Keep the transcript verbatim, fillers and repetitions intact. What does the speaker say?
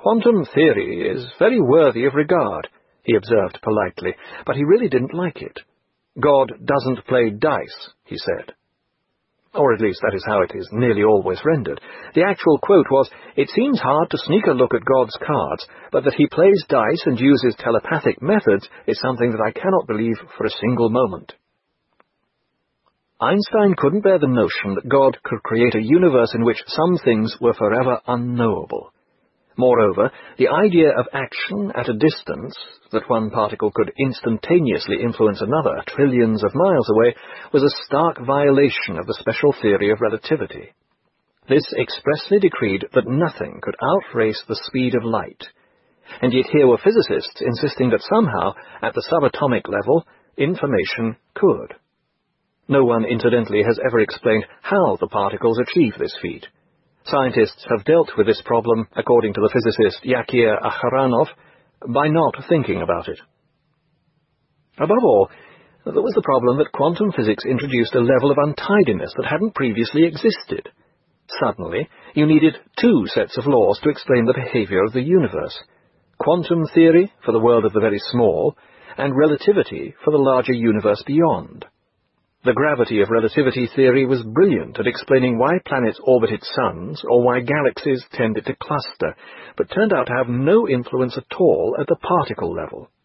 "Quantum theory is very worthy of regard," he observed politely, but he really didn't like it. "God doesn't play dice," he said. Or at least that is how it is nearly always rendered. The actual quote was, "It seems hard to sneak a look at God's cards, but that he plays dice and uses telepathic methods is something that I cannot believe for a single moment." Einstein couldn't bear the notion that God could create a universe in which some things were forever unknowable. Moreover, the idea of action at a distance, that one particle could instantaneously influence another trillions of miles away, was a stark violation of the special theory of relativity. This expressly decreed that nothing could outrace the speed of light. And yet here were physicists insisting that somehow, at the subatomic level, information could. No one, incidentally, has ever explained how the particles achieve this feat. Scientists have dealt with this problem, according to the physicist Yakir Aharonov, by not thinking about it. Above all, there was the problem that quantum physics introduced a level of untidiness that hadn't previously existed. Suddenly, you needed two sets of laws to explain the behavior of the universe: quantum theory for the world of the very small, and relativity for the larger universe beyond. The gravity of relativity theory was brilliant at explaining why planets orbited suns or why galaxies tended to cluster, but turned out to have no influence at all at the particle level.